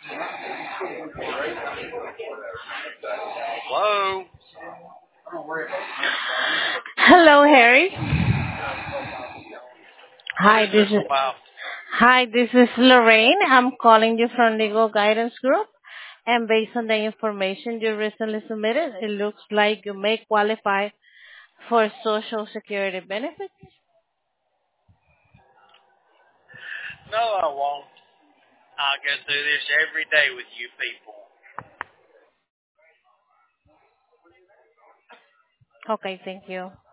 Hello. Hello, Harry. What Hi, is this about? this is Lorraine. I'm calling you from Legal Guidance Group, and based on the information you recently submitted, it looks like you may qualify for Social Security benefits. No, I won't. I go through this every day with you people. Okay, thank you.